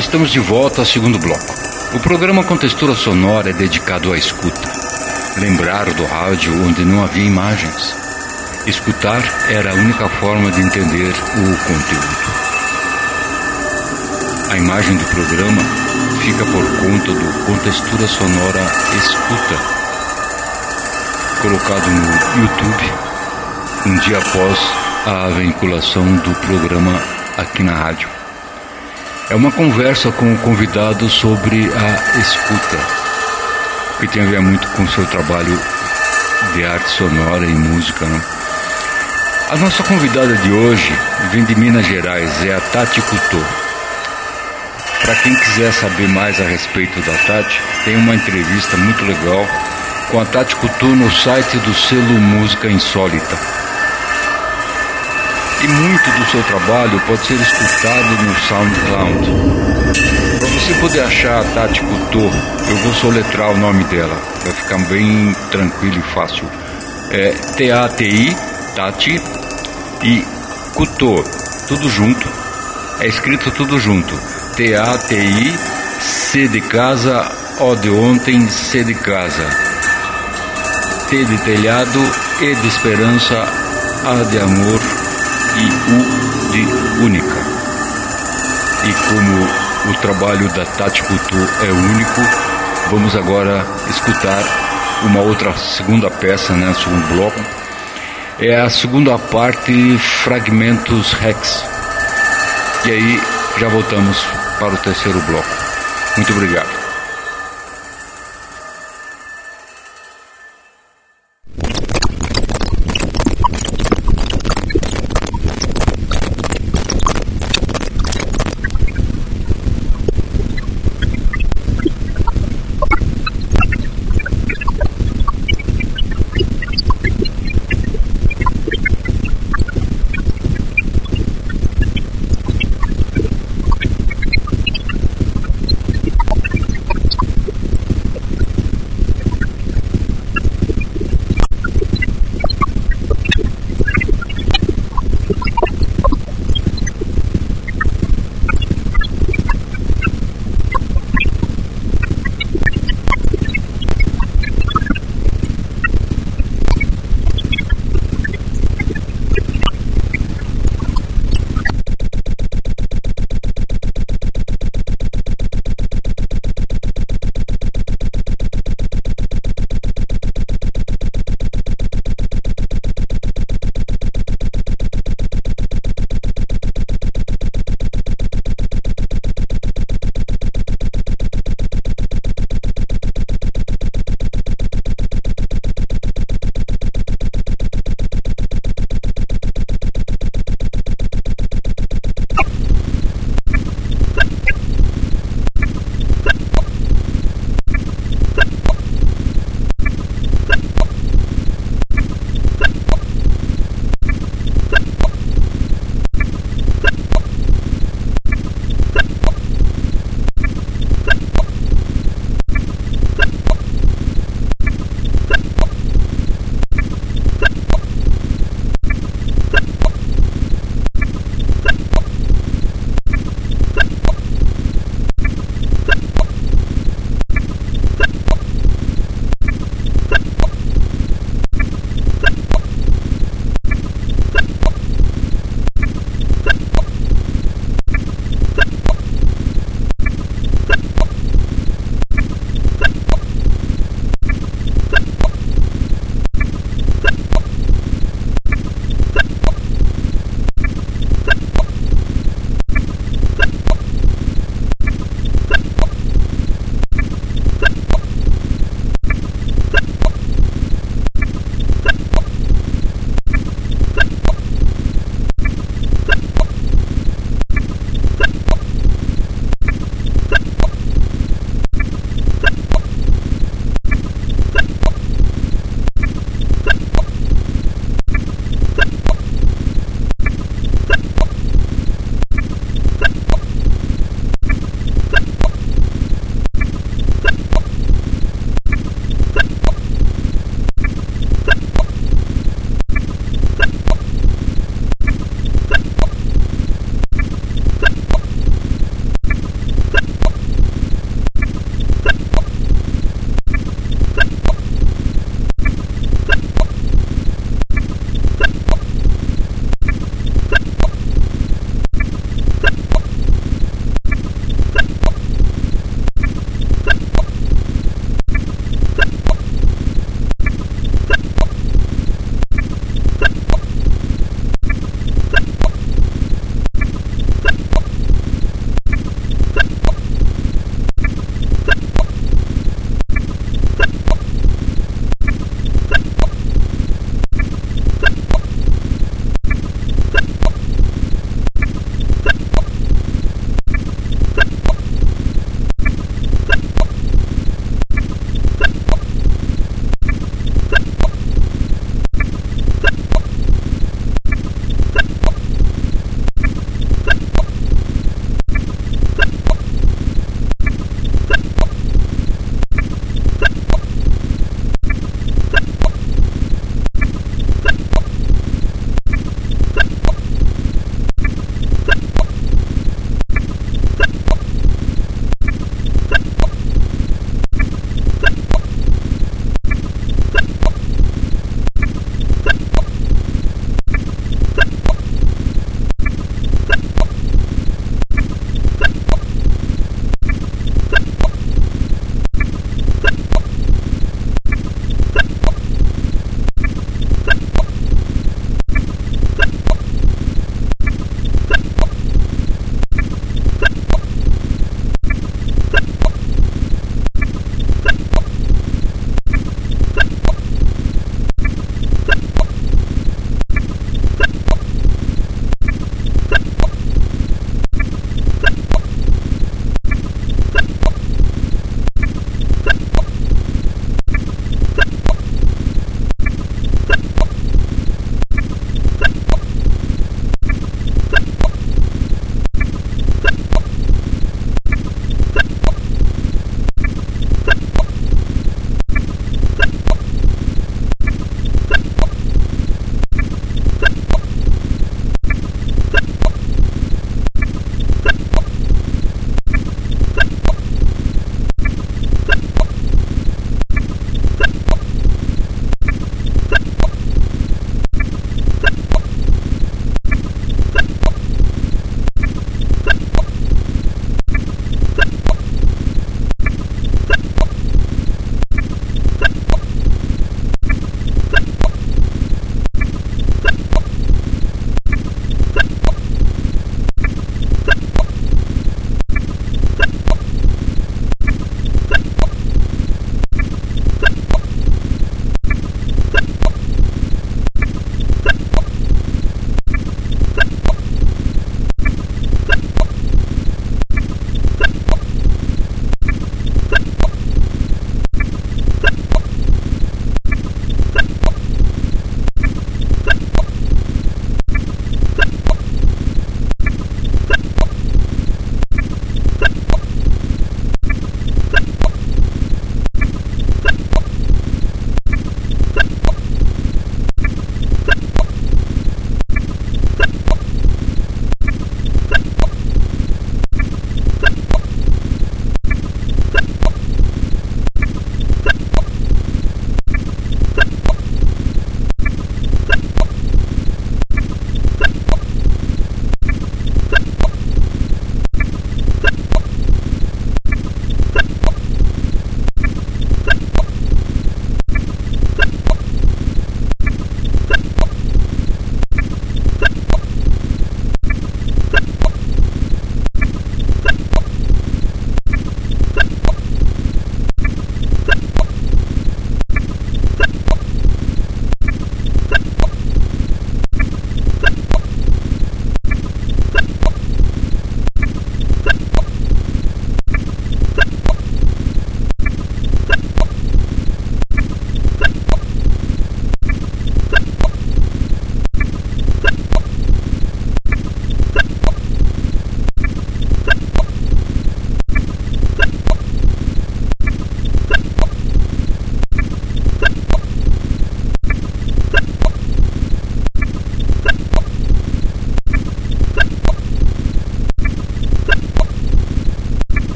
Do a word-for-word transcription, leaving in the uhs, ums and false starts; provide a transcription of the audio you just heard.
Estamos de volta ao segundo bloco. O programa com textura sonora é dedicado à escuta. Lembrar do rádio onde não havia imagens. Escutar era a única forma de entender o conteúdo. A imagem do programa fica por conta do Contextura Sonora Escuta, colocado no YouTube um dia após a vinculação do programa aqui na rádio. É uma conversa com o convidado sobre a escuta, que tem a ver muito com o seu trabalho de arte sonora e música, né? A nossa convidada de hoje vem de Minas Gerais, é a Tati Couto. Para quem quiser saber mais a respeito da Tati, tem uma entrevista muito legal com a Tati Couto no site do selo Música Insólita. E muito do seu trabalho pode ser escutado no SoundCloud. Para você poder achar a Tati Couto, eu vou soletrar o nome dela, vai ficar bem tranquilo e fácil. É T A T I, Tati, e Couto, tudo junto, é escrito tudo junto. T A T I, C de casa, O de ontem, C de casa. T de telhado, E de esperança, A de amor e U de única. E como o trabalho da Tati Couto é único, vamos agora escutar uma outra segunda peça, né, segundo bloco. É a segunda parte, Fragmentos Rex. E aí já voltamos para o terceiro bloco. Muito obrigado.